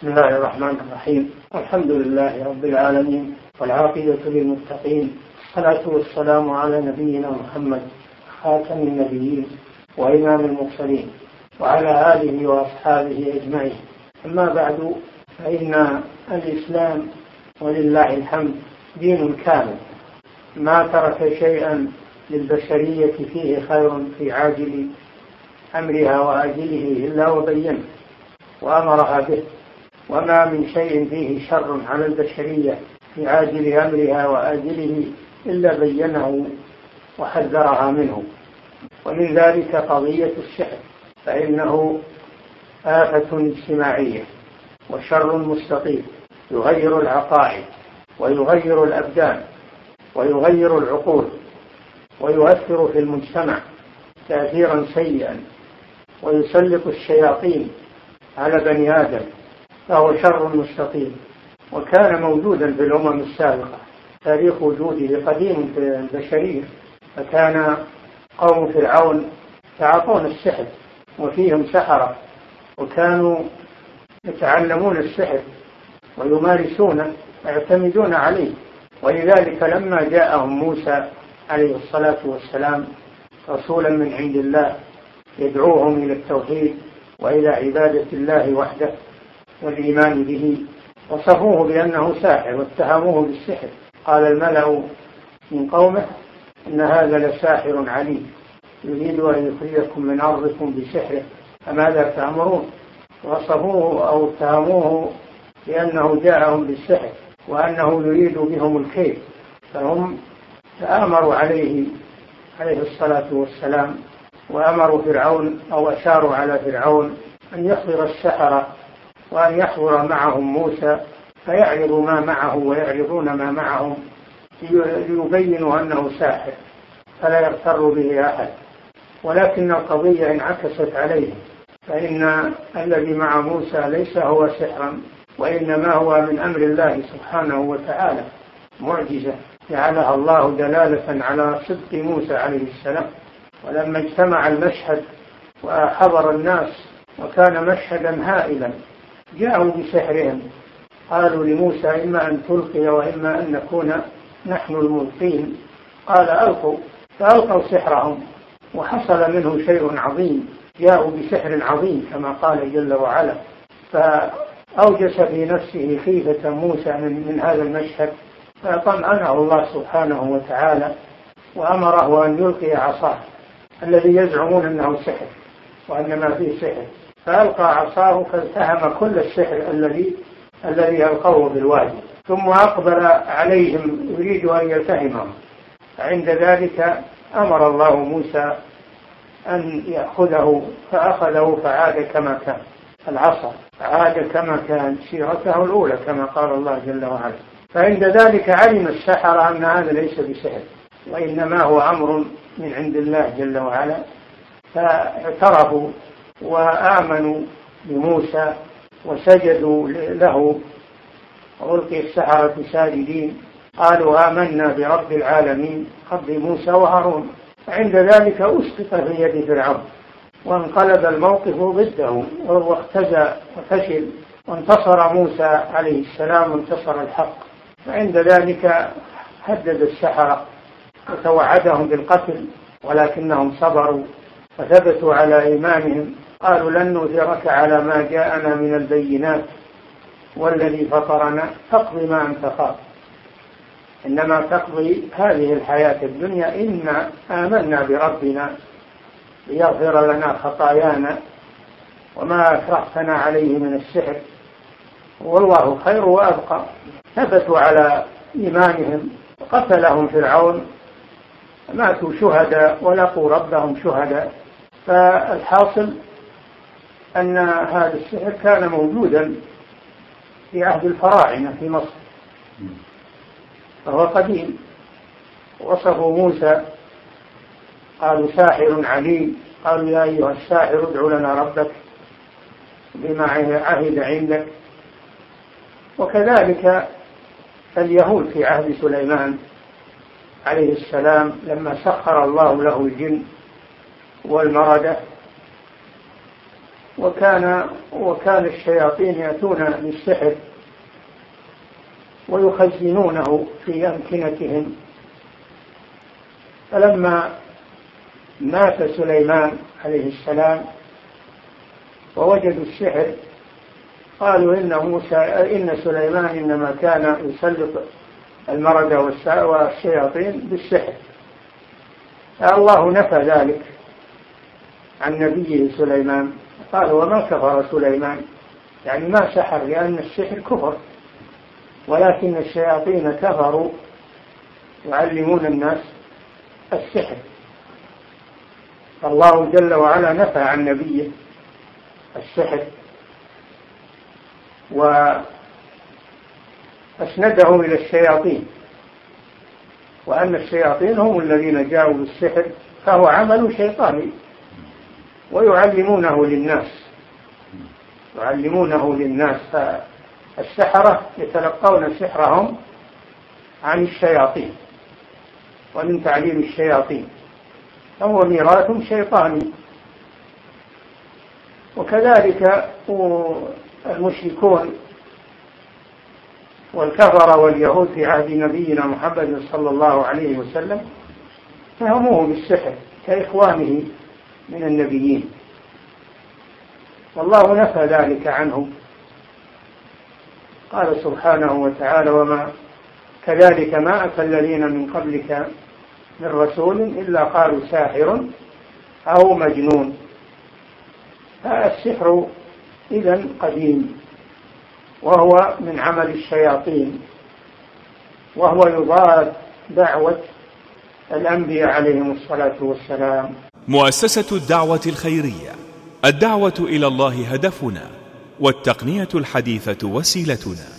بسم الله الرحمن الرحيم. الحمد لله رب العالمين، والعاقبة للمتقين، والصلاة والسلام على نبينا محمد خاتم النبيين وإمام المرسلين وعلى آله وأصحابه أجمعين. أما بعد، فإن الإسلام ولله الحمد دين كامل، ما ترك شيئا للبشرية فيه خير في عاجل أمرها وآجله إلا وبينه وأمرها به، وما من شيء فيه شر على البشرية في عاجل أمرها وآجله إلا بينه وحذرها منه. ومن ذلك قضية السحر، فإنه آفة اجتماعية وشر مستطيل يغير العقائد ويغير الأبدان ويغير العقول ويؤثر في المجتمع تأثيرا سيئا ويسلط الشياطين على بني آدم، فهو شر مستطيل، وكان موجودا في الأمم السابقة. تاريخ وجوده قديم في البشرية، فكان قوم فرعون يتعاطون السحر وفيهم سحرة، وكانوا يتعلمون السحر ويمارسونه ويعتمدون عليه. ولذلك لما جاءهم موسى عليه الصلاة والسلام رسولا من عند الله يدعوهم إلى التوحيد وإلى عبادة الله وحده والإيمان به، وصفوه بأنه ساحر واتهموه بالسحر. قال الملأ من قومه إن هذا لساحر عليم يريد أن يخرجكم من أرضكم بسحره فماذا تأمرون؟ وصفوه أو اتهموه بأنه جاءهم بالسحر وأنه يريد بهم الكيد، فهم تآمروا عليه الصلاة والسلام، وأمروا فرعون أو أشاروا على فرعون أن يحضر السحرة وأن يحضر معهم موسى فيعرضوا ما معه ويعرضون ما معهم ليبينوا أنه ساحر فلا يغتر به أحد. ولكن القضية انعكست عليهم، فإن الذي مع موسى ليس هو سحرا، وإنما هو من أمر الله سبحانه وتعالى، معجزة جعلها الله دلالة على صدق موسى عليه السلام. ولما اجتمع المشهد وحضر الناس وكان مشهدا هائلا جاءوا بسحرهم، قالوا لموسى إما أن تلقي وإما أن نكون نحن الملقين. قال ألقوا، فألقوا سحرهم وحصل منه شيء عظيم، جاءوا بسحر عظيم كما قال جل وعلا. فأوجس في نفسه خيفة موسى من هذا المشهد، فطمأنه الله سبحانه وتعالى وأمره أن يلقي عصاه الذي يزعمون أنه سحر وأن ما فيه سحر، فألقى عصاه فالتهم كل السحر الذي ألقوه بالوادي، ثم أقبل عليهم يريد أن يلتهمهم. فعند ذلك أمر الله موسى أن يأخذه، فأخذه فعاد كما كان، العصا عاد كما كان سيرته الأولى كما قال الله جل وعلا. فعند ذلك علم السحرة أن هذا ليس بسحر وإنما هو أمر من عند الله جل وعلا، فاعترفوا وآمنوا بموسى وسجدوا له، وألقي السحرة ساجدين قالوا آمنا برب العالمين رب موسى وهارون. عند ذلك أسقط في يد فرعون وانقلب الموقف ضده واختزى وفشل، وانتصر موسى عليه السلام وانتصر الحق. فعند ذلك هدد السحرة وتوعدهم بالقتل، ولكنهم صبروا وثبتوا على إيمانهم. قالوا لن نؤثرك على ما جاءنا من البينات والذي فطرنا فاقض ما أنت قاض، إنما تقضي هذه الحياة الدنيا إنا آمنا بربنا ليغفر لنا خطايانا وما أكرهتنا عليه من السحر والله خير وأبقى. ثبتوا على إيمانهم وقتلهم فرعون، ماتوا شهداء ولقوا ربهم شهداء. فالحاصل أن هذا السحر كان موجودا في عهد الفراعنة في مصر، فهو قديم. وصفوا موسى قالوا ساحر عليم، قالوا يا أيها الساحر ادع لنا ربك بما عهد عندك. وكذلك اليهود في عهد سليمان عليه السلام لما سخر الله له الجن والمردة وكان الشياطين يأتون بالسحر ويخزنونه في أمكنتهم. فلما مات سليمان عليه السلام ووجدوا السحر قالوا إن سليمان إنما كان يسلط المرض والشياطين بالسحر. فالله نفى ذلك عن نبيه سليمان، قال وما كفر سليمان، يعني ما سحر، لأن السحر كفر، ولكن الشياطين كفروا يعلمون الناس السحر. الله جل وعلا نفى عن نبيه السحر وأسنده إلى الشياطين، وأن الشياطين هم الذين جاءوا بالسحر، فهو عمل شيطاني ويعلمونه للناس. فالسحرة يتلقون سحرهم عن الشياطين ومن تعليم الشياطين، فهو ميراث شيطاني. وكذلك المشركون والكفر واليهود في عهد نبينا محمد صلى الله عليه وسلم فهموه بالسحر كإخوانه من النبيين، والله نفى ذلك عنهم. قال سبحانه وتعالى وما كذلك ما أتى الذين من قبلك من رسول إلا قالوا ساحر أو مجنون. فالسحر إذن قديم، وهو من عمل الشياطين، وهو يضاد دعوة الأنبياء عليهم الصلاة والسلام. مؤسسة الدعوة الخيرية، الدعوة إلى الله هدفنا، والتقنية الحديثة وسيلتنا.